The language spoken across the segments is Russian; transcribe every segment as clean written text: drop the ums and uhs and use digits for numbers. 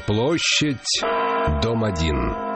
Площадь, дом 1.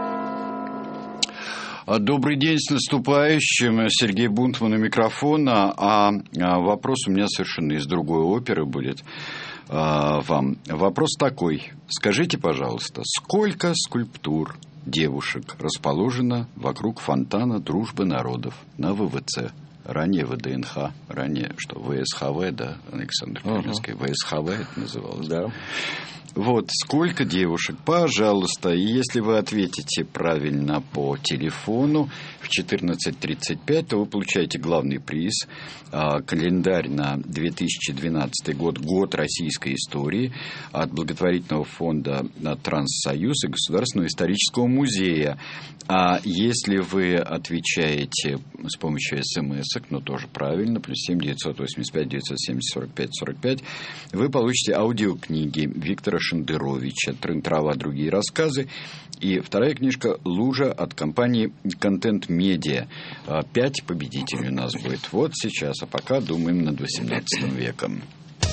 Добрый день, с наступающим. Сергей Бунтман у микрофона. Вопрос у меня совершенно из другой оперы будет вам. Вопрос такой. Скажите, пожалуйста, сколько скульптур девушек расположено вокруг фонтана Дружбы народов на ВВЦ? Ранее ВДНХ, ранее что, ВСХВ, да, Александр Каменский, ВСХВ это называлось. Да. Вот, сколько девушек, пожалуйста, и если вы ответите правильно по телефону в 14:35, то вы получаете главный приз, календарь на 2012 год, год российской истории, от благотворительного фонда «Транссоюз» и Государственного исторического музея. А если вы отвечаете с помощью смс-ок, ну тоже правильно, +7 985 970 45 45, вы получите аудиокниги Виктора Шендеровича «Трын-трава. Другие рассказы». И вторая книжка «Лужа» от компании «Контент Медиа». 5 победителей у нас будет вот сейчас, а пока думаем над 18 веком.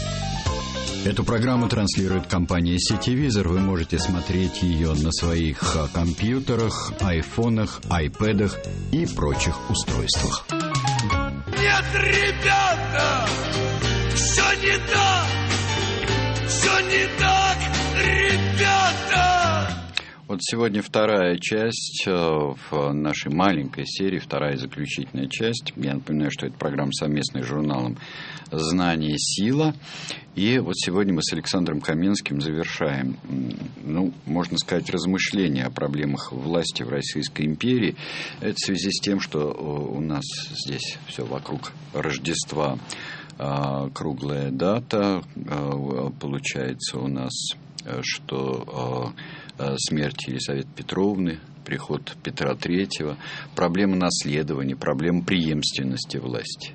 Эту программу транслирует компания «Сетевизор». Вы можете смотреть ее на своих компьютерах, айфонах, айпэдах и прочих устройствах. Нет, ребята, все не так, все не так, ребята. Вот сегодня вторая часть в нашей маленькой серии, вторая заключительная часть. Я напоминаю, что это программа совместная с журналом «Знание. Сила». И вот сегодня мы с Александром Каменским завершаем, можно сказать, размышления о проблемах власти в Российской империи. Это в связи с тем, что у нас здесь все вокруг Рождества, круглая дата. Получается у нас, что смерть Елизаветы Петровны, приход Петра III, проблема наследования, проблема преемственности власти,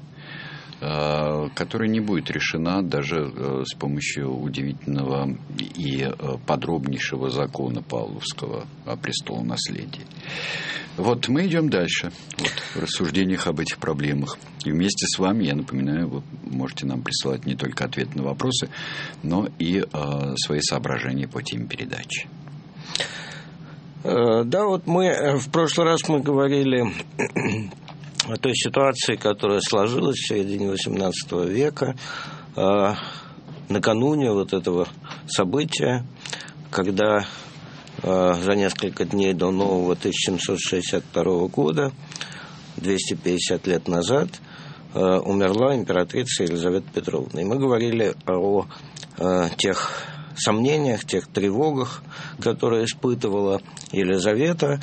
которая не будет решена даже с помощью удивительного и подробнейшего закона Павловского о престолонаследии. Вот мы идем дальше в рассуждениях об этих проблемах. И вместе с вами, я напоминаю, вы можете нам присылать не только ответы на вопросы, но и свои соображения по теме передачи. Да, вот в прошлый раз мы говорили о той ситуации, которая сложилась в середине XVIII века, накануне вот этого события, когда за несколько дней до нового 1762 года, 250 лет назад, умерла императрица Елизавета Петровна. И мы говорили о тех сомнениях, тех тревогах, которые испытывала Елизавета,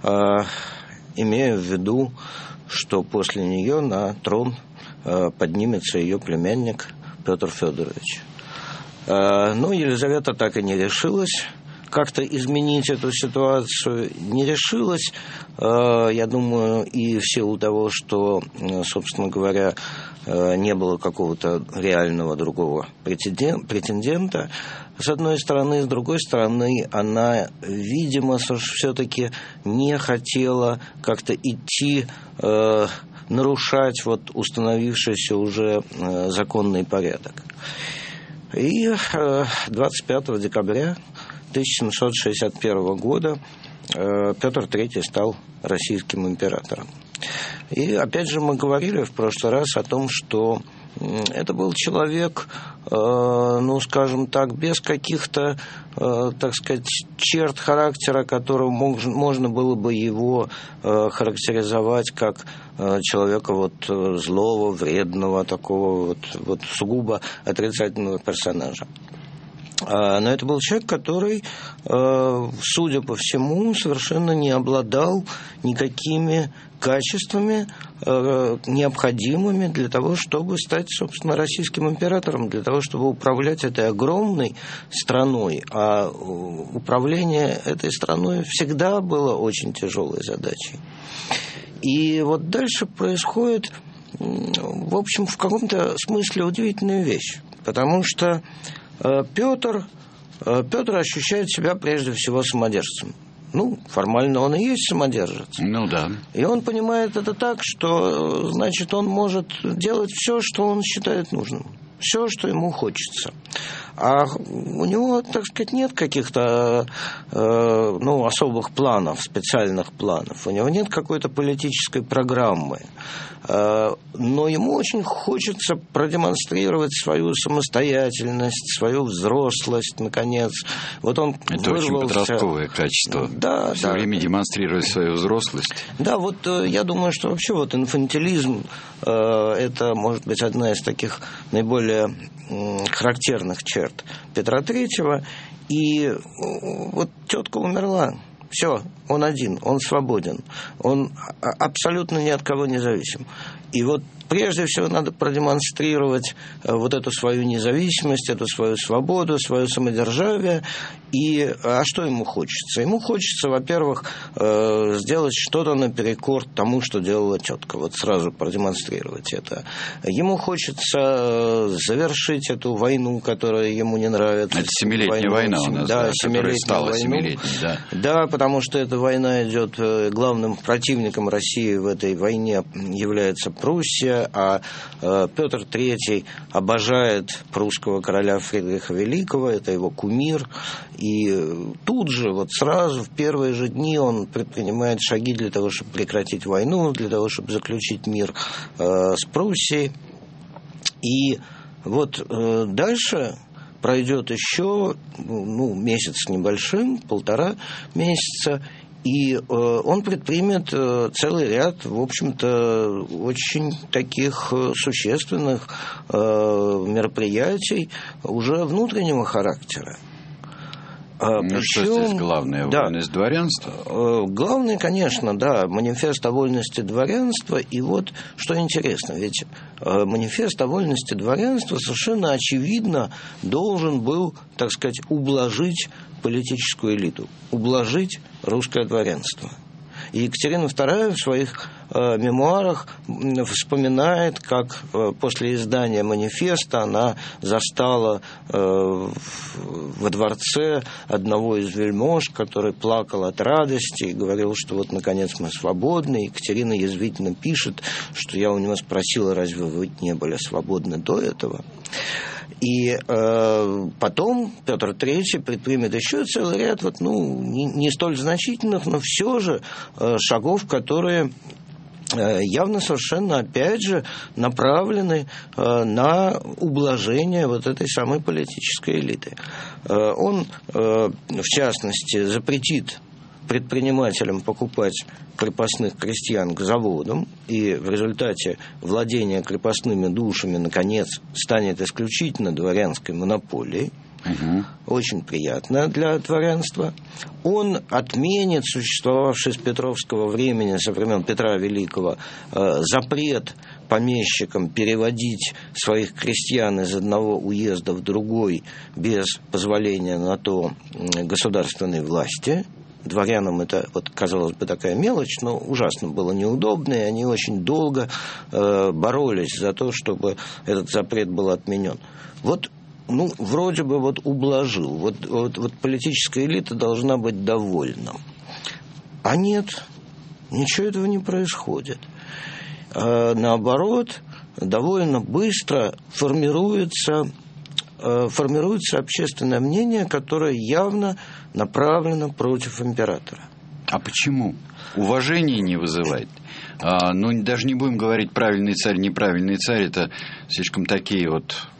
имея в виду, что после нее на трон поднимется ее племянник Петр Федорович. Но Елизавета так и не решилась как-то изменить эту ситуацию, не решилась, я думаю, и в силу того, что, собственно говоря, не было какого-то реального другого претендента, с одной стороны, с другой стороны, она, видимо, все-таки не хотела как-то идти, нарушать установившийся уже законный порядок. И 25 декабря 1761 года Петр III стал российским императором. И опять же мы говорили в прошлый раз о том, что это был человек, скажем так, без каких-то, так сказать, черт характера, которым можно было бы его характеризовать как человека злого, вредного, такого сугубо отрицательного персонажа. Но это был человек, который, судя по всему, совершенно не обладал никакими качествами, необходимыми для того, чтобы стать, собственно, российским императором, для того, чтобы управлять этой огромной страной. А управление этой страной всегда было очень тяжелой задачей. И вот дальше происходит, в общем, в каком-то смысле удивительная вещь. Потому что Петр ощущает себя прежде всего самодержцем. Формально он и есть самодержец. Да. И он понимает это так, что, значит, он может делать все, что он считает нужным. Все, что ему хочется. А у него, так сказать, нет каких-то особых планов, специальных планов. У него нет какой-то политической программы. Но ему очень хочется продемонстрировать свою самостоятельность, свою взрослость, наконец. Вот он это вырвался... очень подростковое качество. Да, все время демонстрировать свою взрослость. Да, вот я думаю, что вообще вот инфантилизм это, может быть, одна из таких наиболее характерных черт Петра Третьего. И вот тетка умерла. Все, он один, он свободен, он абсолютно ни от кого не зависим. И вот прежде всего надо продемонстрировать вот эту свою независимость, эту свою свободу, свое самодержавие. А что ему хочется? Ему хочется, во-первых, сделать что-то наперекор тому, что делала тетка. Вот сразу продемонстрировать это. Ему хочется завершить эту войну, которая ему не нравится. Это семилетняя война у нас, да, которая стала семилетней. Да, потому что эта война идет, главным противником России в этой войне является Пруссия, а Петр III обожает прусского короля Фридриха Великого, это его кумир. И тут же, вот сразу, в первые же дни он предпринимает шаги для того, чтобы прекратить войну, для того, чтобы заключить мир с Пруссией. И вот дальше пройдет еще месяц с небольшим, 1,5 месяца, и он предпримет целый ряд, в общем-то, очень таких существенных мероприятий уже внутреннего характера. Причем, что здесь главное? Вольность дворянства? Главное, конечно, да, манифест о вольности дворянства. И вот что интересно, ведь манифест о вольности дворянства совершенно очевидно должен был, так сказать, ублажить политическую элиту, ублажить русское дворянство. И Екатерина II в своих мемуарах вспоминает, как после издания манифеста она застала во дворце одного из вельмож, который плакал от радости и говорил, что вот наконец мы свободны. Екатерина язвительно пишет, что я у него спросила, разве вы не были свободны до этого? И потом Петр III предпримет еще целый ряд не столь значительных, но все же шагов, которые явно совершенно, опять же, направлены на ублажение вот этой самой политической элиты. Он, в частности, запретит предпринимателям покупать крепостных крестьян к заводам, и в результате владение крепостными душами, наконец, станет исключительно дворянской монополией. Очень приятно для дворянства. Он отменит существовавший с петровского времени, со времен Петра Великого, запрет помещикам переводить своих крестьян из одного уезда в другой без позволения на то государственной власти. Дворянам это, казалось бы, такая мелочь, но ужасно было неудобно, и они очень долго боролись за то, чтобы этот запрет был отменен. Вроде бы ублажил. Вот политическая элита должна быть довольна. А нет, ничего этого не происходит. Наоборот, довольно быстро формируется общественное мнение, которое явно направлено против императора. А почему? Уважение не вызывает. Даже не будем говорить правильный царь, неправильный царь, это слишком такие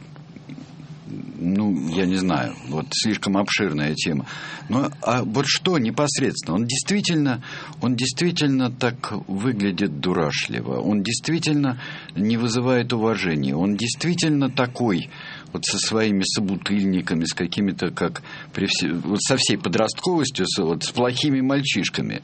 я не знаю, слишком обширная тема. А вот что непосредственно? Он действительно так выглядит дурашливо. Он действительно не вызывает уважения. Он действительно такой, со своими собутыльниками, с какими-то, со всей подростковостью, с плохими мальчишками.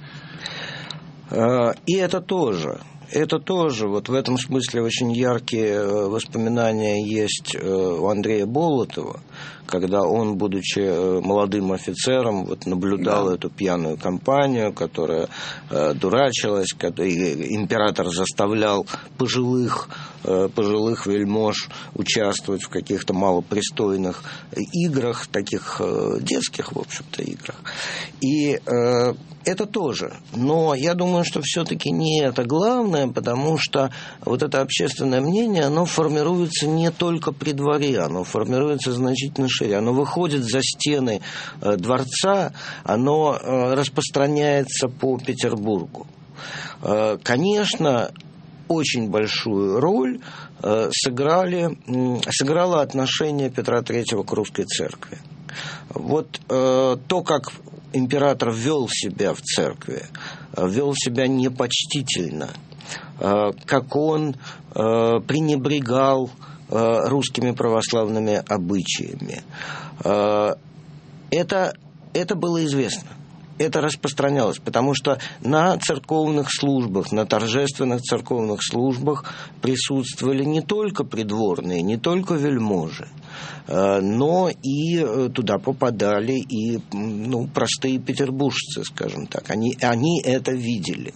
И это тоже в этом смысле очень яркие воспоминания есть у Андрея Болотова, когда он, будучи молодым офицером, наблюдал эту пьяную компанию, которая дурачилась, император заставлял пожилых вельмож участвовать в каких-то малопристойных играх, таких детских, в общем-то, играх. И Это тоже. Но я думаю, что все-таки не это главное, потому что вот это общественное мнение, оно формируется не только при дворе, оно формируется значительно шире. Оно выходит за стены дворца, оно распространяется по Петербургу. Конечно, очень большую роль сыграло отношение Петра III к русской церкви. Вот то, как император вел себя в церкви, вел себя непочтительно, как он пренебрегал русскими православными обычаями. Это было известно. Это распространялось, потому что на церковных службах, на торжественных церковных службах присутствовали не только придворные, не только вельможи, но и туда попадали и простые петербуржцы, скажем так. Они это видели.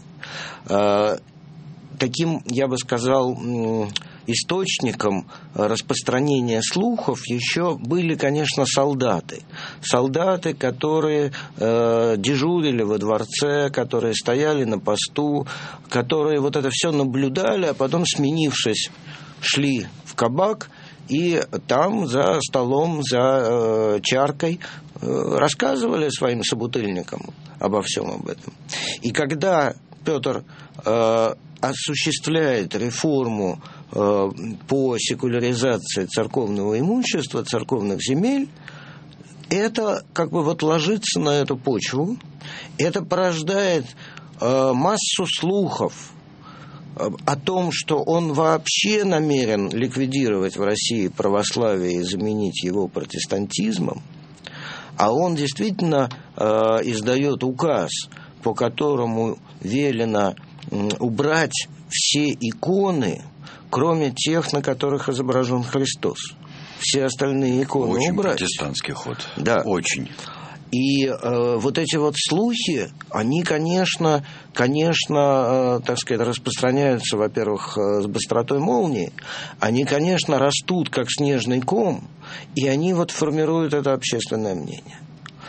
Таким, я бы сказал, источником распространения слухов еще были, конечно, солдаты. Солдаты, которые дежурили во дворце, которые стояли на посту, которые вот это все наблюдали, а потом, сменившись, шли в кабак и там за столом, за чаркой рассказывали своим собутыльникам обо всем об этом. И когда Петр осуществляет реформу по секуляризации церковного имущества, церковных земель, это как бы вот ложится на эту почву, это порождает массу слухов о том, что он вообще намерен ликвидировать в России православие и заменить его протестантизмом, а он действительно издает указ, по которому велено убрать все иконы, кроме тех, на которых изображен Христос. Все остальные иконы очень убрать. Очень протестантский ход. Да. Очень. И вот эти вот слухи, они, конечно, так сказать, распространяются, во-первых, с быстротой молнии. Они, конечно, растут, как снежный ком, и они вот формируют это общественное мнение.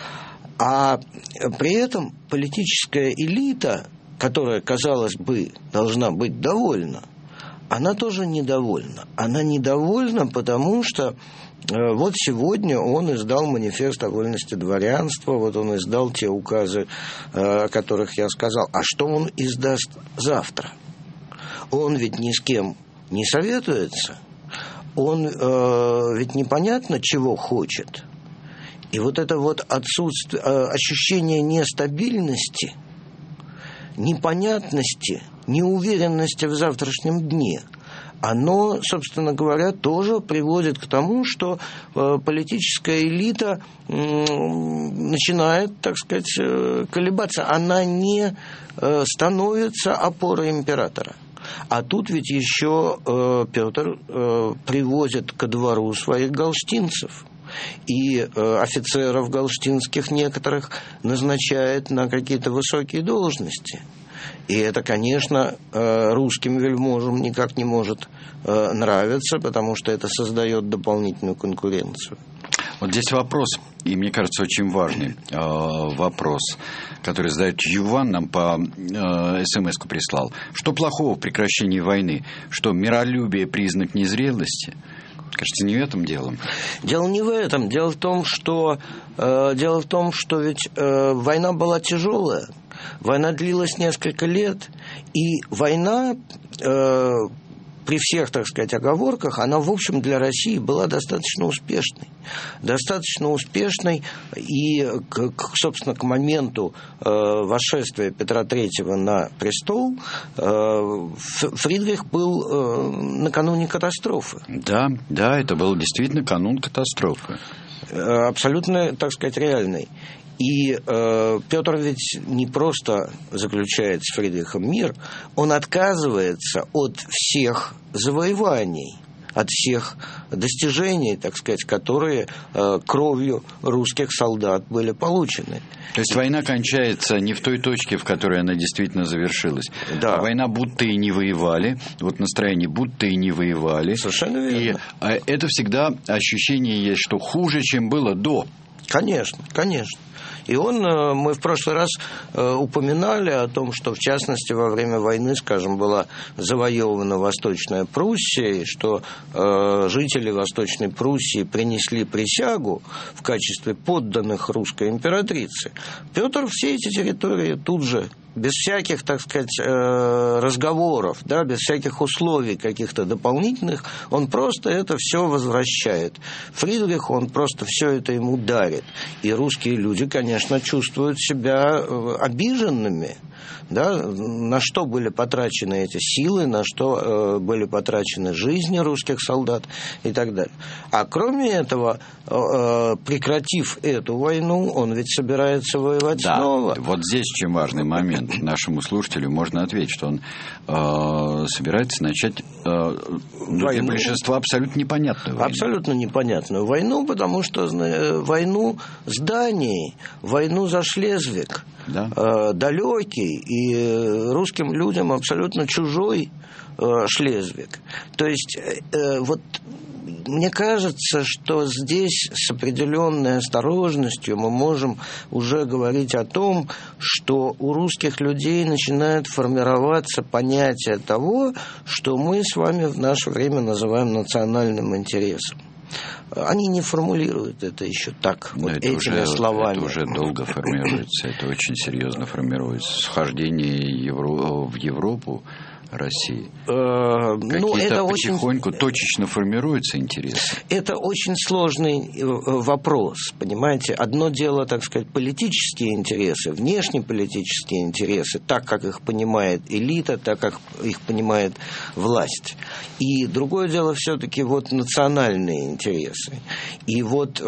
А при этом политическая элита, которая, казалось бы, должна быть довольна, она тоже недовольна. Она недовольна, потому что вот сегодня он издал манифест о вольности дворянства, вот он издал те указы, о которых я сказал. А что он издаст завтра? Он ведь ни с кем не советуется, он ведь непонятно, чего хочет. И вот это вот отсутствие, ощущение нестабильности, непонятности, неуверенности в завтрашнем дне, оно, собственно говоря, тоже приводит к тому, что политическая элита начинает, так сказать, колебаться. Она не становится опорой императора. А тут ведь еще Петр привозит ко двору своих галштинцев. И офицеров галштинских некоторых назначает на какие-то высокие должности. И это, конечно, русским вельможам никак не может нравиться, потому что это создает дополнительную конкуренцию. Вот здесь вопрос, и мне кажется, очень важный вопрос, который задает Юван, нам по СМС-ку прислал. Что плохого в прекращении войны? Что миролюбие признак незрелости? Кажется, не в этом дело. Дело не в этом. Дело в том, что ведь война была тяжелая. Война длилась несколько лет, и война, при всех, так сказать, оговорках, она, в общем, для России была достаточно успешной. Достаточно успешной, и, собственно, к моменту восшествия Петра III на престол Фридрих был накануне катастрофы. Да, это был действительно канун катастрофы. Абсолютно, так сказать, реальный. И Петр ведь не просто заключает с Фридрихом мир, он отказывается от всех завоеваний, от всех достижений, так сказать, которые кровью русских солдат были получены. То есть война кончается не в той точке, в которой она действительно завершилась. Да. А война будто и не воевали, вот настроение будто и не воевали. Совершенно верно. И это всегда ощущение есть, что хуже, чем было до. Конечно, конечно. И мы в прошлый раз упоминали о том, что, в частности, во время войны, скажем, была завоевана Восточная Пруссия, и что жители Восточной Пруссии принесли присягу в качестве подданных русской императрицы. Петр все эти территории тут же, без всяких, так сказать, разговоров, да, без всяких условий каких-то дополнительных, он просто это все возвращает. Фридриху он просто все это ему дарит. И русские люди, конечно, чувствуют себя обиженными. Да, на что были потрачены эти силы, на что были потрачены жизни русских солдат и так далее. А кроме этого, прекратив эту войну, он ведь собирается воевать снова. Вот здесь очень важный момент. Нашему слушателю можно ответить, что он собирается начать для большинства абсолютно непонятную войну. Абсолютно непонятную войну, потому что войну с Данией, войну за Шлезвиг, далекий и русским людям абсолютно чужой Шлезвиг. То есть вот мне кажется, что здесь с определенной осторожностью мы можем уже говорить о том, что у русских людей начинает формироваться понятие того, что мы с вами в наше время называем национальным интересом. Они не формулируют это еще так, вот этими словами. Это уже долго формируется, это очень серьезно формируется. Вхождение в Европу России. Какие-то потихоньку точечно формируются интересы. Это очень сложный вопрос, понимаете. Одно дело, так сказать, политические интересы, внешнеполитические интересы, так, как их понимает элита, так, как их понимает власть. И другое дело все-таки вот национальные интересы. И вот,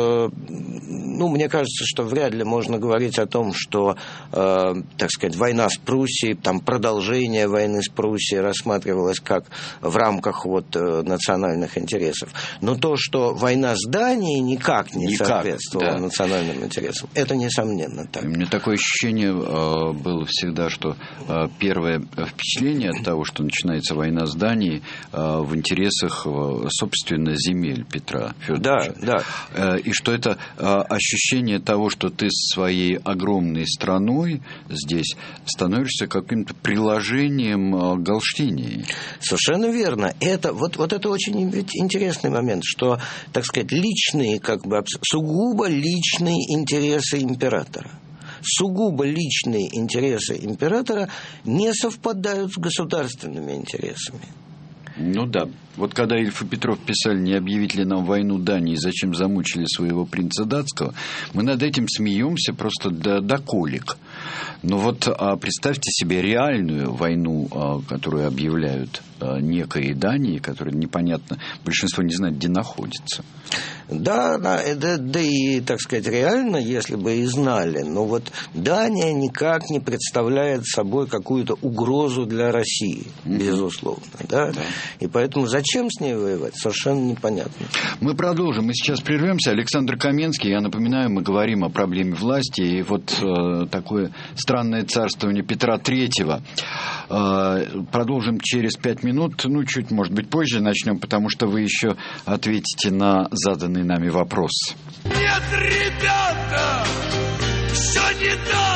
мне кажется, что вряд ли можно говорить о том, что, так сказать, война с Пруссией, там продолжение войны с Пруссия рассматривалась как в рамках вот национальных интересов. Но то, что война с Данией никак не соответствовала национальным интересам, это несомненно так. У меня такое ощущение было всегда, что первое впечатление от того, что начинается война с Данией, в интересах, собственно, земель Петра Федоровича. Да. И что это ощущение того, что ты с своей огромной страной здесь становишься каким-то приложением Галштинии. Совершенно верно. Это, вот это очень интересный момент, что, так сказать, личные, сугубо личные интересы императора. Сугубо личные интересы императора не совпадают с государственными интересами. Ну да. Вот когда Ильф и Петров писали, не объявить ли нам войну Дании, зачем замучили своего принца датского, мы над этим смеемся просто до колик. Но вот представьте себе реальную войну, которую объявляют некой Дании, которая непонятно, большинство не знает, где находится. Да, и, так сказать, реально, если бы и знали, но вот Дания никак не представляет собой какую-то угрозу для России, безусловно. Да? И поэтому зачем с ней воевать, совершенно непонятно. Мы продолжим. Мы сейчас прервемся. Александр Каменский, я напоминаю, мы говорим о проблеме власти и вот такое странное царствование Петра Третьего. Продолжим через 5 минут, чуть, может быть, позже начнем, потому что вы еще ответите на заданный нами вопрос. Нет, ребята, все не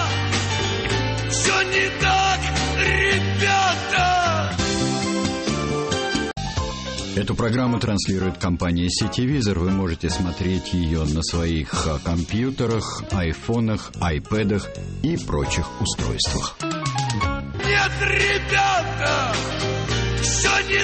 так, ребята. Эту программу транслирует компания «Сетевизор». Вы можете смотреть ее на своих компьютерах, айфонах, айпэдах и прочих устройствах. Нет, ребята, все не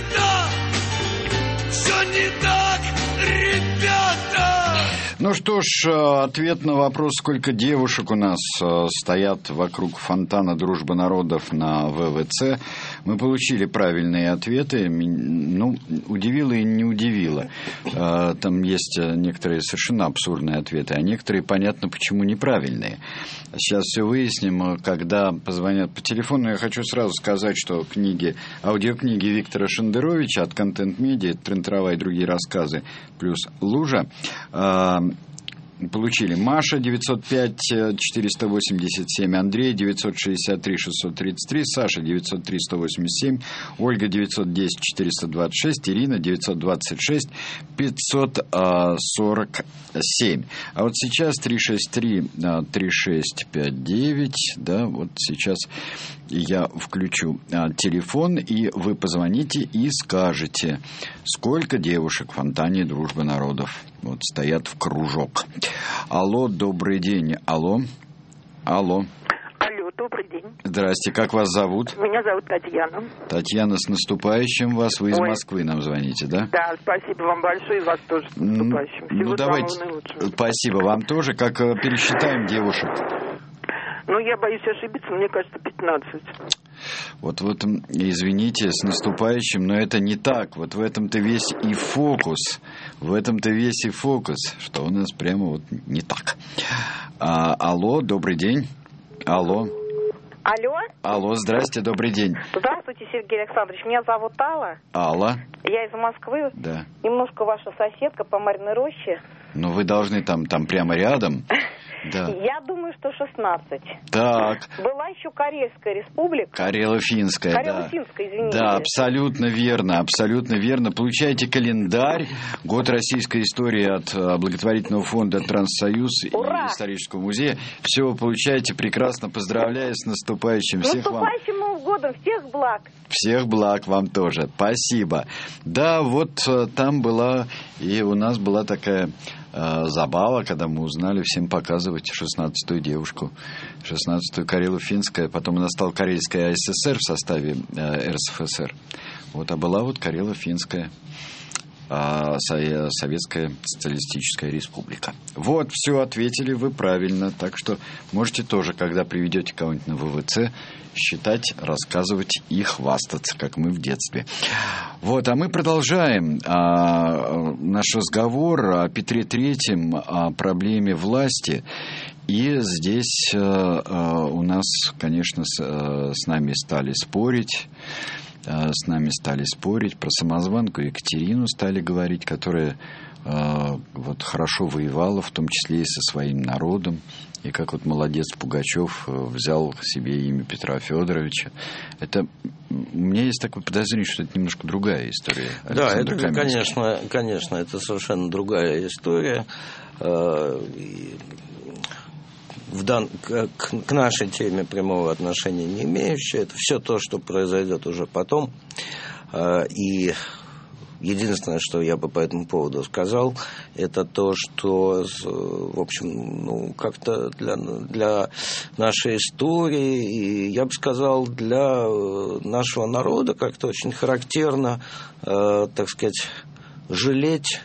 так, ребята. Ну что ж, ответ на вопрос, сколько девушек у нас стоят вокруг фонтана «Дружба народов» на ВВЦ, мы получили правильные ответы. Удивило и не удивило. Там есть некоторые совершенно абсурдные ответы, а некоторые, понятно, почему неправильные. Сейчас все выясним, когда позвонят по телефону. Я хочу сразу сказать, что аудиокниги Виктора Шендеровича от «Контент Медиа», «Трин-трава и другие рассказы» плюс «Лужа», Получили. Маша 905-487, Андрей 963-633, Саша 903-187, Ольга 910-426, Ирина 926-547. А вот сейчас 363-3659, да, вот сейчас я включу телефон, и вы позвоните и скажете, сколько девушек в фонтане «Дружбы народов» вот стоят в кружок. Алло, добрый день. Алло. Алло, добрый день. Здрасте, как вас зовут? Меня зовут Татьяна. Татьяна, с наступающим вас. Вы из Москвы нам звоните, да? Да, спасибо вам большое, и вас тоже с наступающим. Всего давайте. самого наилучшего. Спасибо вам тоже. Как пересчитаем девушек? Я боюсь ошибиться, мне кажется, 15. Вот в этом, извините, с наступающим, но это не так. Вот в этом-то весь и фокус. В этом-то весь и фокус, что у нас прямо вот не так. Алло, добрый день. Алло. Алло, здрасте, добрый день. Здравствуйте, Сергей Александрович. Меня зовут Алла. Алла. Я из Москвы. Да. Немножко ваша соседка по Марьиной роще. Ну, вы должны там прямо рядом. Да. Я думаю, что 16. Так. Была еще Карельская республика. Карело-Финская, да. Карело-Финская, извините. Да, абсолютно верно, абсолютно верно. Получаете календарь, год российской истории от благотворительного фонда «Транссоюз» Ура! и исторического музея. Все вы получаете прекрасно. Поздравляю с наступающим. Всех вам. Наступающим Новым годом. Всех благ. Всех благ вам тоже. Спасибо. Да, вот там была, и у нас была такая забава, когда мы узнали всем показывать 16-ю девушку, 16-ю Карело-Финская. Потом она стала Карельская АССР в составе РСФСР. Вот, а была вот Карело-Финская Советская Социалистическая Республика. Вот, все ответили вы правильно. Так что можете тоже, когда приведете кого-нибудь на ВВЦ, считать, рассказывать и хвастаться, как мы в детстве. Вот, а мы продолжаем наш разговор о Петре Третьем, о проблеме власти. И здесь у нас, конечно, с нами стали спорить. С нами стали спорить про самозванку Екатерину, стали говорить, которая вот хорошо воевала, в том числе и со своим народом. И как вот молодец Пугачев взял себе имя Петра Федоровича. Это, у меня есть такое подозрение, что это немножко другая история. Да, это, конечно, это совершенно другая история. К нашей теме прямого отношения не имеющая. Это все то, что произойдет уже потом. И единственное, что я бы по этому поводу сказал, это то, что, в общем, как-то для нашей истории, и я бы сказал, для нашего народа как-то очень характерно, так сказать, жалеть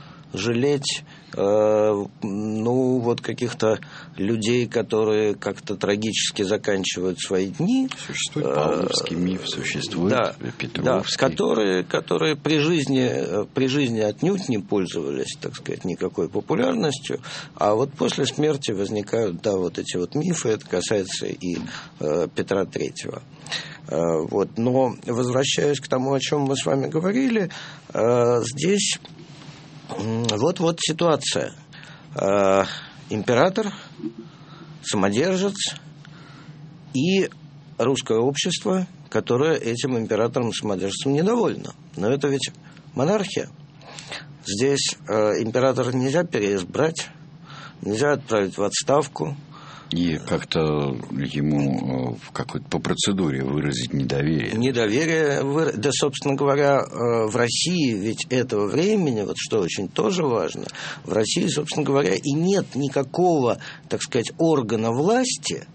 вот каких-то людей, которые как-то трагически заканчивают свои дни. Существует Павловский миф, существует Петровский. Да, которые при жизни отнюдь не пользовались, так сказать, никакой популярностью, а вот после смерти возникают, да, вот эти вот мифы, это касается и Петра Третьего. Вот. Но, возвращаясь к тому, о чем мы с вами говорили, здесь вот ситуация. Император, самодержец и русское общество, которое этим императором-самодержцем недовольно. Но это ведь монархия. Здесь императора нельзя переизбрать, нельзя отправить в отставку. И как-то ему по процедуре выразить недоверие. Да, собственно говоря, в России ведь этого времени, вот что очень тоже важно, в России, собственно говоря, и нет никакого, так сказать, органа власти,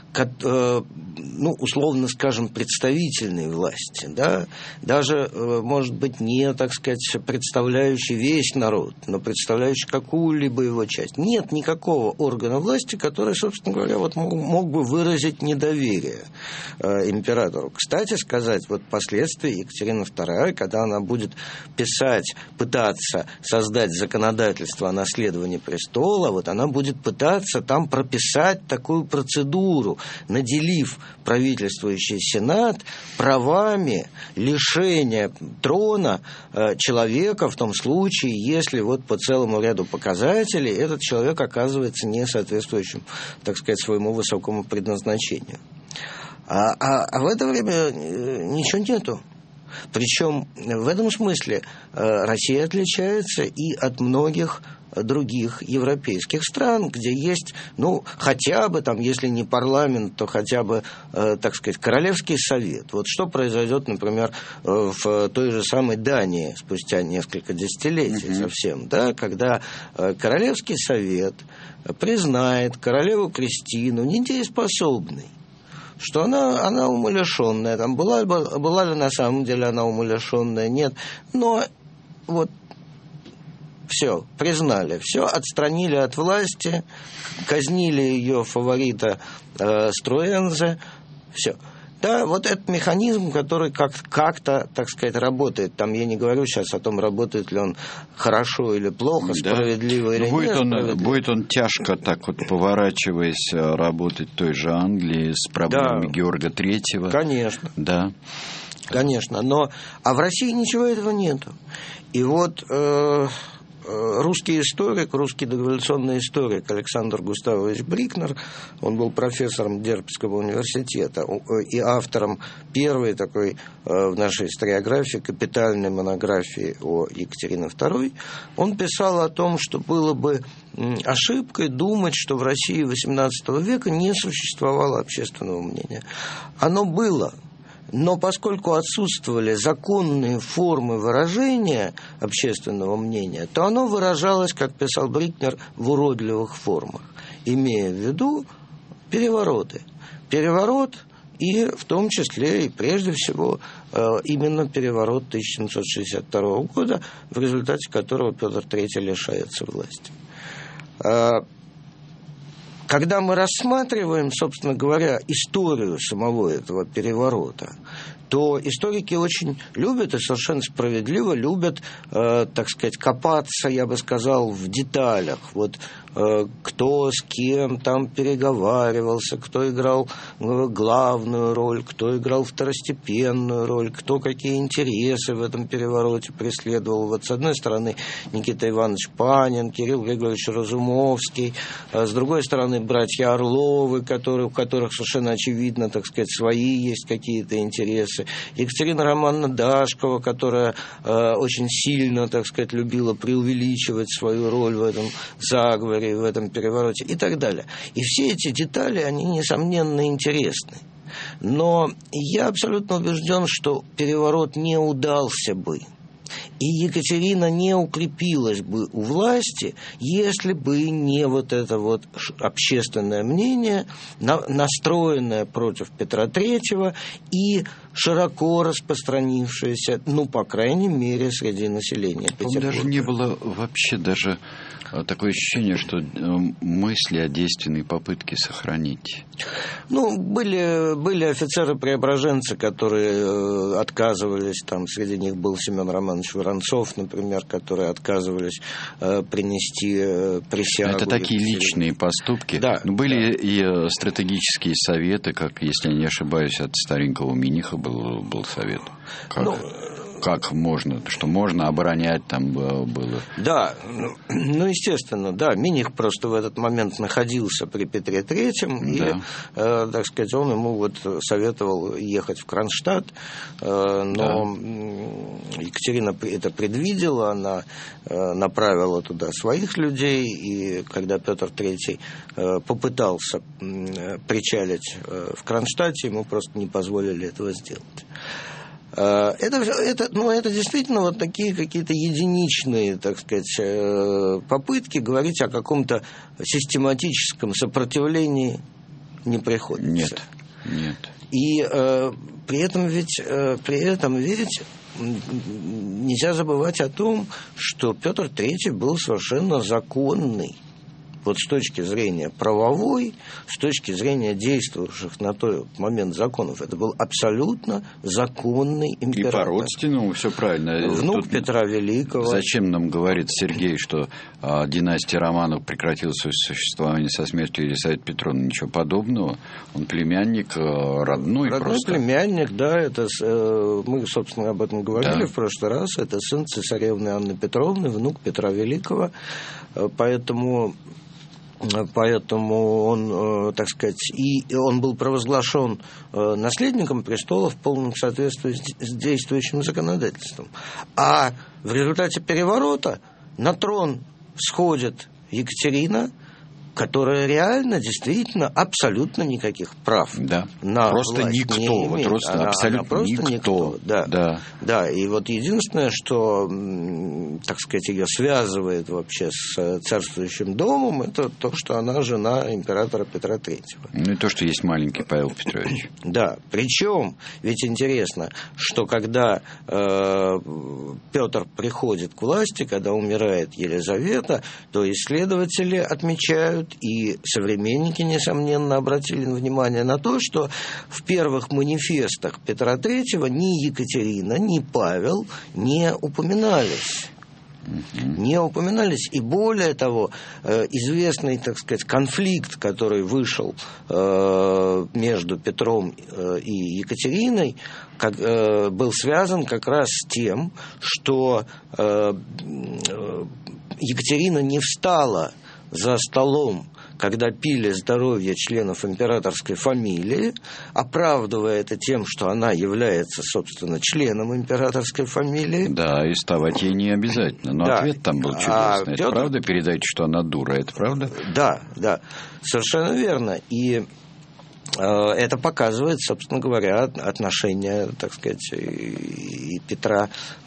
условно скажем, представительной власти, да, даже, может быть, не, так сказать, представляющий весь народ, но представляющий какую-либо его часть. Нет никакого органа власти, который, собственно говоря, вот мог бы выразить недоверие императору. Кстати сказать, вот впоследствии Екатерина II, когда она будет пытаться создать законодательство о наследовании престола, вот она будет пытаться там прописать такую процедуру, наделив правительствующий Сенат правами лишения трона человека в том случае, если вот по целому ряду показателей этот человек оказывается не соответствующим, так сказать, своему высокому предназначению. А в это время ничего нету. Причем в этом смысле Россия отличается и от многих других европейских стран, где есть, хотя бы, там, если не парламент, то хотя бы, так сказать, Королевский совет. Вот что произойдет, например, в той же самой Дании спустя несколько десятилетий совсем, да, когда Королевский совет признает королеву Кристину недееспособной, что она умалишенная, там была ли на самом деле она умалишенная, нет, но вот все, признали, все, отстранили от власти, казнили ее фаворита Струэнзе, все. Да, вот этот механизм, который как-то, так сказать, работает. Там я не говорю сейчас о том, работает ли он хорошо или плохо, справедливо или нет. Будет он тяжко так вот, поворачиваясь, работать в той же Англии с проблемами Георга III. Конечно. Да. Конечно. А в России ничего этого нету. И вот русский историк, русский дореволюционный историк Александр Густавович Брикнер, он был профессором Дербцкого университета и автором первой такой в нашей историографии капитальной монографии о Екатерине II. Он писал о том, что было бы ошибкой думать, что в России XVIII века не существовало общественного мнения. Оно было. Но поскольку отсутствовали законные формы выражения общественного мнения, то оно выражалось, как писал Брикнер, в уродливых формах, имея в виду перевороты. Переворот и в том числе и прежде всего именно переворот 1762 года, в результате которого Петр III лишается власти. Когда мы рассматриваем, собственно говоря, историю самого этого переворота, то историки очень любят и совершенно справедливо любят, так сказать, копаться, я бы сказал, в деталях. Вот кто с кем там переговаривался, кто играл главную роль, кто играл второстепенную роль, кто какие интересы в этом перевороте преследовал. Вот с одной стороны Никита Иванович Панин, Кирилл Григорьевич Разумовский, с другой стороны братья Орловы, у которых совершенно очевидно, так сказать, свои есть какие-то интересы. Екатерина Романовна Дашкова, которая очень сильно, так сказать, любила преувеличивать свою роль в этом заговоре, в этом перевороте и так далее. И все эти детали, они, несомненно, интересны. Но я абсолютно убежден, что переворот не удался бы. И Екатерина не укрепилась бы у власти, если бы не вот это вот общественное мнение, настроенное против Петра III и широко распространившееся, по крайней мере, среди населения Петербурга. Даже не было вообще даже такое ощущение, что мысли о действенной попытке сохранить. Были офицеры-преображенцы, которые отказывались, там среди них был Семен Романович Воронцов, например, которые отказывались принести присягу. Это такие личные поступки. Да. Были и стратегические советы, как, если я не ошибаюсь, от старенького Миниха был совет. Как можно, что можно оборонять там было. Да, естественно, да, Миних просто в этот момент находился при Петре Третьем, и, так сказать, он ему советовал ехать в Кронштадт, но Екатерина это предвидела, она направила туда своих людей, и когда Петр Третий попытался причалить в Кронштадте, ему просто не позволили этого сделать. Это действительно вот такие какие-то единичные, так сказать, попытки говорить о каком-то систематическом сопротивлении не приходится. Нет. И при этом ведь нельзя забывать о том, что Петр III был совершенно законный вот с точки зрения правовой, с точки зрения действующих на тот момент законов, это был абсолютно законный император. И по-родственному все правильно. Внук Тут Петра Великого. Зачем нам говорит Сергей, что династия Романовых прекратила свое существование со смертью Елизаветы Петровны? Ничего подобного. Он племянник родной просто. Племянник, да, это мы, собственно, об этом говорили в прошлый раз. Это сын цесаревны Анны Петровны, внук Петра Великого. Поэтому он, так сказать, и он был провозглашен наследником престола в полном соответствии с действующим законодательством. А в результате переворота на трон сходит Екатерина, которая реально, действительно, абсолютно никаких прав на просто власть никто, не имеет. Просто абсолютно просто никто. Да, и вот единственное, что, так сказать, ее связывает вообще с царствующим домом, это то, что она жена императора Петра Третьего. Ну и то, что есть маленький Павел Петрович. Да, причем, ведь интересно, что когда Петр приходит к власти, когда умирает Елизавета, то исследователи отмечают, и современники, несомненно, обратили внимание на то, что в первых манифестах Петра Третьего ни Екатерина, ни Павел не упоминались. Не упоминались. И более того, известный, так сказать, конфликт, который вышел между Петром и Екатериной, был связан как раз с тем, что Екатерина не встала за столом, когда пили здоровье членов императорской фамилии, оправдывая это тем, что она является, собственно, членом императорской фамилии. Да, и вставать ей не обязательно. Но ответ там был чудесный. Это правда? Передайте, что она дура. Это правда? Да, совершенно верно. И это показывает, собственно говоря, отношение, так сказать, и Петра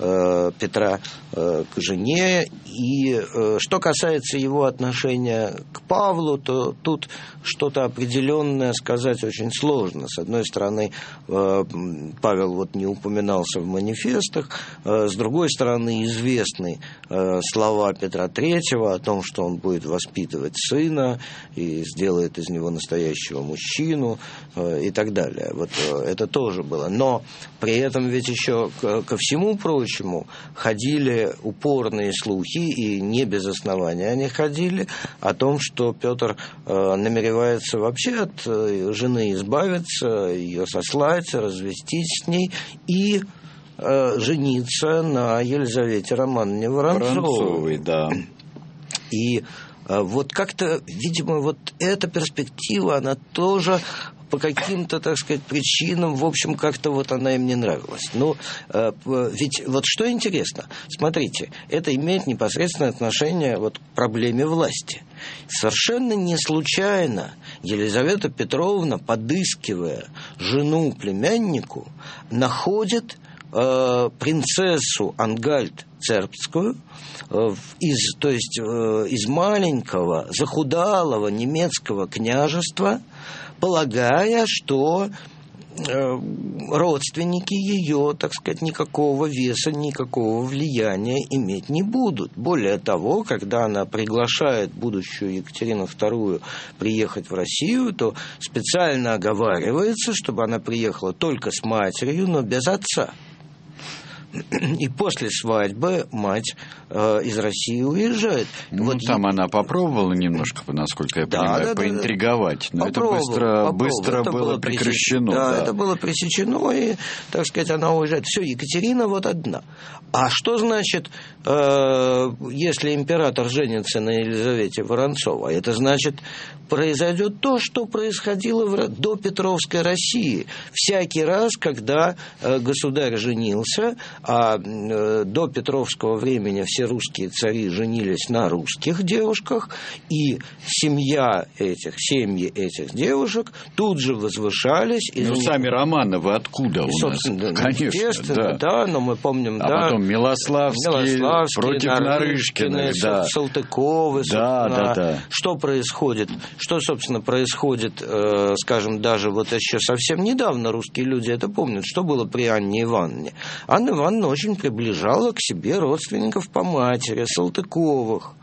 к жене. И что касается его отношения к Павлу, то тут что-то определенное сказать очень сложно. С одной стороны, Павел вот не упоминался в манифестах, с другой стороны, известны слова Петра Третьего о том, что он будет воспитывать сына и сделает из него настоящего мужчину и так далее. Вот это тоже было. Но при этом ведь еще ко всему прочему ходили упорные слухи, и не без основания они ходили, о том, что Петр намеревается вообще от жены избавиться, ее сослать, развестись с ней и жениться на Елизавете Романовне Воронцовой. Да. И вот как-то, видимо, вот эта перспектива, она тоже по каким-то, так сказать, причинам, в общем, как-то вот она им не нравилась. Но ведь вот что интересно, смотрите, это имеет непосредственное отношение вот к проблеме власти. Совершенно не случайно Елизавета Петровна, подыскивая жену племяннику, находит принцессу Ангальд-Цербскую, из маленького, захудалого немецкого княжества, полагая, что родственники ее, так сказать, никакого веса, никакого влияния иметь не будут. Более того, когда она приглашает будущую Екатерину II приехать в Россию, то специально оговаривается, чтобы она приехала только с матерью, но без отца. И после свадьбы мать из России уезжает. Ну, вот там она попробовала немножко, насколько я понимаю, поинтриговать, но это быстро было прекращено. Да, это было пресечено, и, так сказать, она уезжает. Все, Екатерина вот одна. А что значит, если император женится на Елизавете Воронцовой? Это значит, произойдет то, что происходило в допетровской России. Всякий раз, когда государь женился, а до петровского времени все русские цари женились на русских девушках, и семьи этих девушек тут же возвышались. Ну, сами Романовы откуда у нас? Конечно, естественно, да, но мы помним, потом Милославский против Нарышкиных, Салтыковы, да. Что происходит? Что, собственно, происходит, скажем, даже вот еще совсем недавно русские люди это помнят, что было при Анне Ивановне. Анна Ивановна очень приближала к себе родственников по матери, Салтыковых.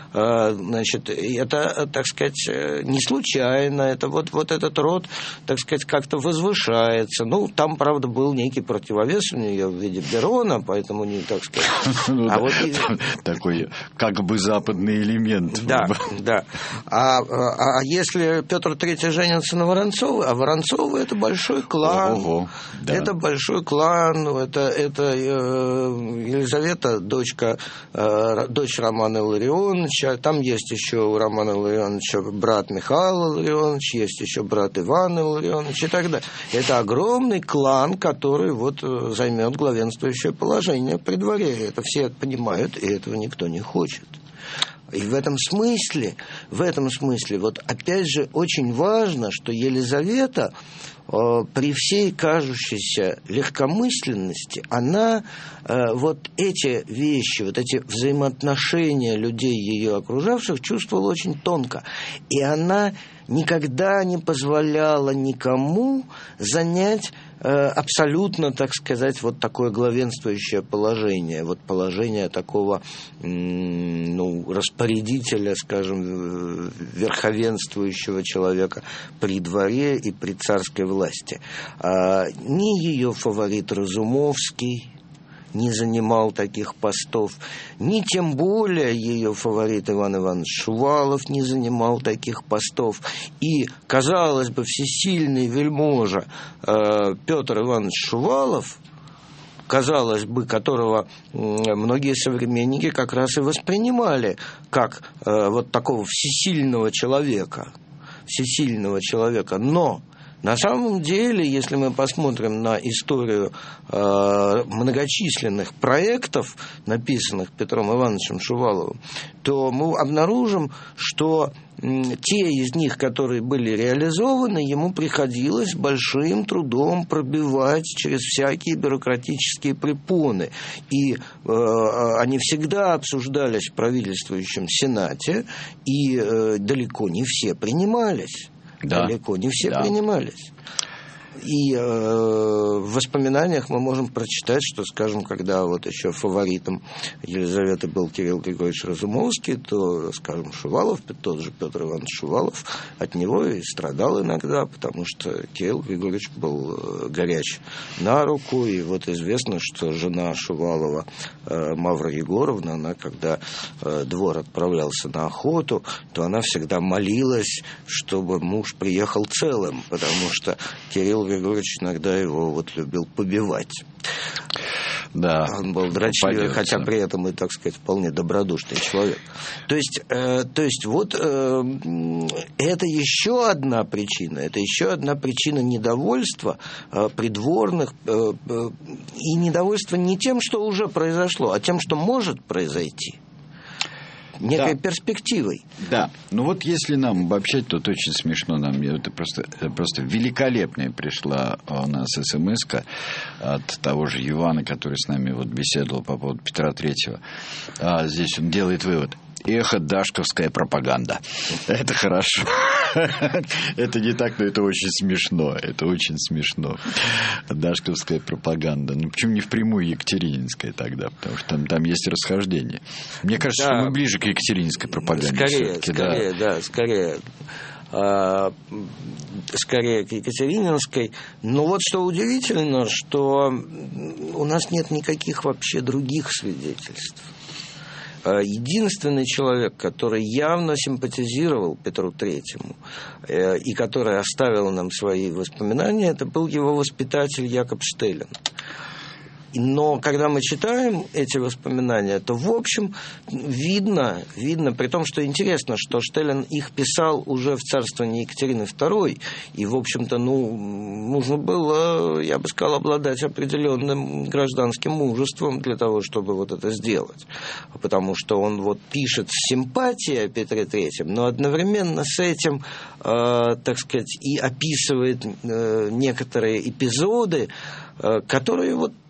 Значит, это, так сказать, не случайно, это вот этот род, так сказать, как-то возвышается. Ну, там, правда, был некий противовес у нее в виде Берона, поэтому не, так сказать... Такой как бы западный элемент. Да. А если Петр III женится на Воронцовой, а Воронцовы — это большой клан. Это большой клан, это Елизавета, дочь Романа Илларионовича, там есть еще у Романа Илларионовича брат Михаил Илларионович, есть еще брат Иван Илларионович и так далее. Это огромный клан, который вот займет главенствующее положение при дворе. Это все понимают, и этого никто не хочет. И в этом смысле, вот опять же, очень важно, что Елизавета при всей кажущейся легкомысленности, она вот эти вещи, вот эти взаимоотношения людей, ее окружавших, чувствовала очень тонко. И она никогда не позволяла никому занять абсолютно, так сказать, вот такое главенствующее положение, вот положение такого, распорядителя, скажем, верховенствующего человека при дворе и при царской власти. Ни ее фаворит Разумовский не занимал таких постов, ни тем более ее фаворит Иван Иванович Шувалов не занимал таких постов. И, казалось бы, всесильный вельможа Петр Иванович Шувалов, казалось бы, которого многие современники как раз и воспринимали как вот такого всесильного человека. Но на самом деле, если мы посмотрим на историю многочисленных проектов, написанных Петром Ивановичем Шуваловым, то мы обнаружим, что те из них, которые были реализованы, ему приходилось большим трудом пробивать через всякие бюрократические препоны. И они всегда обсуждались в правительствующем Сенате, и далеко не все принимались. Принимались. И в воспоминаниях мы можем прочитать, что, скажем, когда вот еще фаворитом Елизаветы был Кирилл Григорьевич Разумовский, то, скажем, Шувалов, тот же Петр Иванович Шувалов, от него и страдал иногда, потому что Кирилл Григорьевич был горяч на руку. И вот известно, что жена Шувалова, Мавра Егоровна, она, когда двор отправлялся на охоту, то она всегда молилась, чтобы муж приехал целым, потому что Кирилл Григорьевич иногда его вот любил побивать. Да. Он был дрочливый, хотя при этом и, так сказать, вполне добродушный человек. То есть вот это еще одна причина. Это еще одна причина недовольства придворных. И недовольства не тем, что уже произошло, а тем, что может произойти. Некой перспективой. Да. Ну вот если нам обобщать, то очень смешно. Это просто великолепная пришла у нас смс-ка от того же Ивана, который с нами вот беседовал по поводу Петра Третьего. Здесь он делает вывод. Эхо, дашковская пропаганда. Это хорошо. Это не так, но это очень смешно. Это очень смешно. Дашковская пропаганда. Ну, почему не впрямую Екатерининская тогда? Потому что там есть расхождение. Мне кажется, что мы ближе к Екатерининской пропаганде. Скорее к Екатерининской. Но вот что удивительно, что у нас нет никаких вообще других свидетельств. Единственный человек, который явно симпатизировал Петру Третьему и который оставил нам свои воспоминания, это был его воспитатель Якоб Штеллин. Но когда мы читаем эти воспоминания, то, в общем, видно, при том, что интересно, что Штеллин их писал уже в царствовании Екатерины II, и, в общем-то, нужно было, я бы сказал, обладать определенным гражданским мужеством для того, чтобы вот это сделать. Потому что он вот пишет с симпатией о Петре Третьем, но одновременно с этим, так сказать, и описывает некоторые эпизоды, которые вот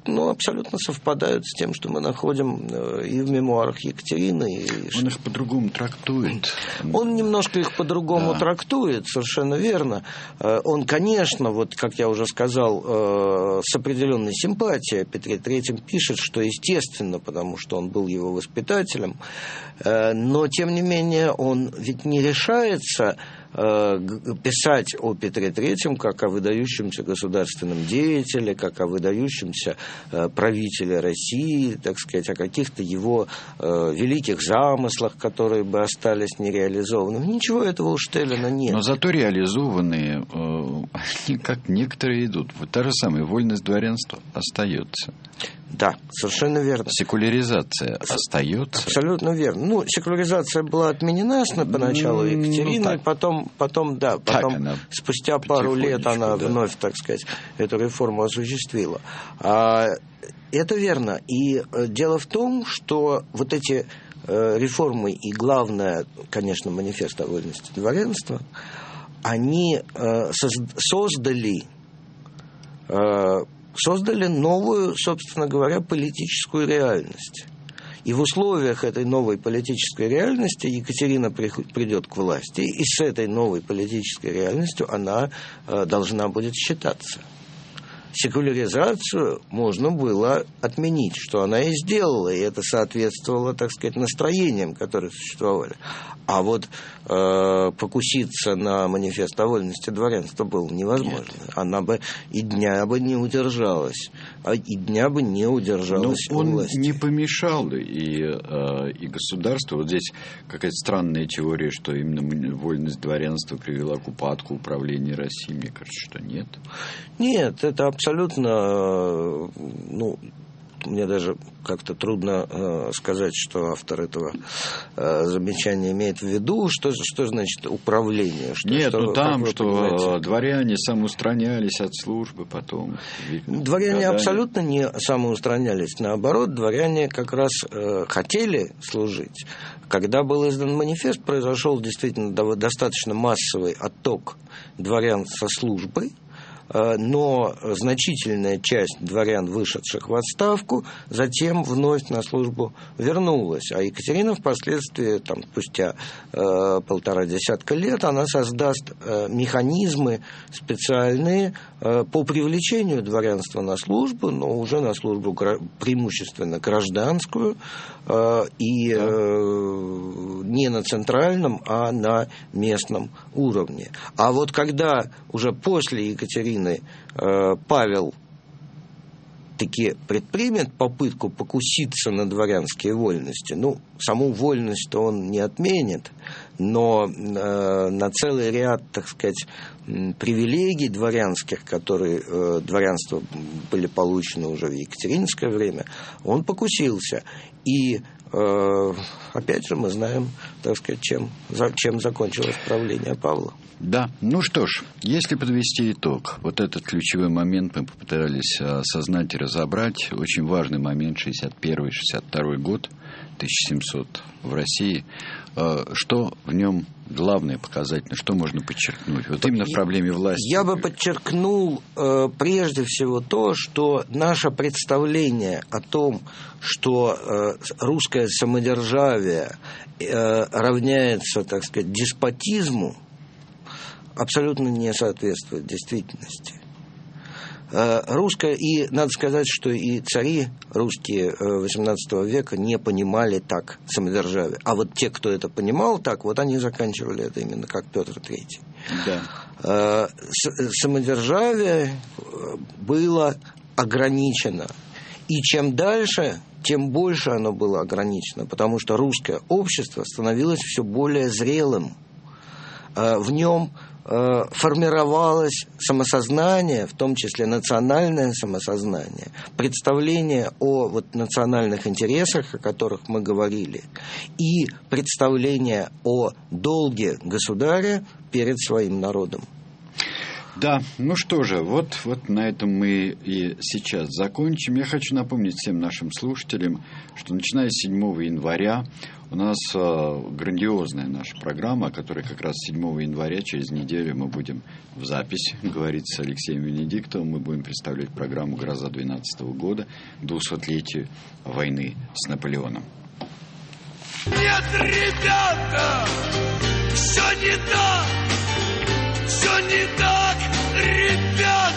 абсолютно совпадают с тем, что мы находим и в мемуарах Екатерины. Он их по-другому трактует. Он немножко их по-другому трактует, совершенно верно. Он, конечно, вот, как я уже сказал, с определенной симпатией о Петре Третьем пишет, что естественно, потому что он был его воспитателем, но, тем не менее, он ведь не решается писать о Петре Третьем как о выдающемся государственном деятеле, как о выдающемся правителе России, так сказать, о каких-то его великих замыслах, которые бы остались нереализованными. Ничего этого у Штеллина нет. Но зато реализованные, они как некоторые идут. Вот та же самая вольность дворянства остается. Да, совершенно верно. Секуляризация остается. Абсолютно верно. Секуляризация была отменена поначалу Екатериной, потом спустя пару лет она вновь, так сказать, эту реформу осуществила. Это верно. И дело в том, что вот эти реформы и, главное, конечно, манифест о вольности дворянства, они создали новую, собственно говоря, политическую реальность. И в условиях этой новой политической реальности Екатерина придет к власти, и с этой новой политической реальностью она должна будет считаться. Секуляризацию можно было отменить, что она и сделала, и это соответствовало, так сказать, настроениям, которые существовали. А вот покуситься на манифест о вольности дворянства было невозможно. Нет. Она бы и дня бы не удержалась. Он не помешал и государству. Вот здесь какая-то странная теория, что именно вольность дворянства привела к упадку управления Россией. Мне кажется, что нет. Нет, это абсолютно... Мне даже как-то трудно сказать, что автор этого замечания имеет в виду. Что значит управление? Что дворяне самоустранялись от службы потом. Дворяне абсолютно не самоустранялись. Наоборот, дворяне как раз хотели служить. Когда был издан манифест, произошел действительно достаточно массовый отток дворян со службы. Но значительная часть дворян, вышедших в отставку, затем вновь на службу вернулась. А Екатерина впоследствии, спустя 1,5 десятка лет, она создаст механизмы специальные по привлечению дворянства на службу, но уже на службу преимущественно гражданскую, и не на центральном, а на местном уровне. А вот когда уже после Екатерины Павел таки предпримет попытку покуситься на дворянские вольности, саму вольность-то он не отменит, но на целый ряд, так сказать, привилегий дворянских, которые дворянство были получены уже в екатеринское время, он покусился. И опять же мы знаем, так сказать, чем закончилось правление Павла. Да, что ж, если подвести итог, вот этот ключевой момент мы попытались осознать и разобрать. Очень важный момент, 61-62 год, 1700 в России. Что в нем главное показательно, что можно подчеркнуть? Вот именно в проблеме власти. Я бы подчеркнул прежде всего то, что наше представление о том, что русское самодержавие равняется, так сказать, деспотизму, абсолютно не соответствует действительности. И надо сказать, что и цари русские XVIII века не понимали так самодержавие. А вот те, кто это понимал так, вот они заканчивали это именно как Петр III. Да. Самодержавие было ограничено. И чем дальше, тем больше оно было ограничено, потому что русское общество становилось все более зрелым. В нем формировалось самосознание, в том числе национальное самосознание, представление о национальных интересах, о которых мы говорили, и представление о долге государя перед своим народом. Да, ну что же, вот на этом мы и сейчас закончим. Я хочу напомнить всем нашим слушателям, что начиная с 7 января у нас грандиозная наша программа, которая как раз 7 января, через неделю, мы будем в запись говорить с Алексеем Венедиктовым. Мы будем представлять программу «Гроза 12 года» к 200-летию войны с Наполеоном. Нет, ребята, все не так, ребята.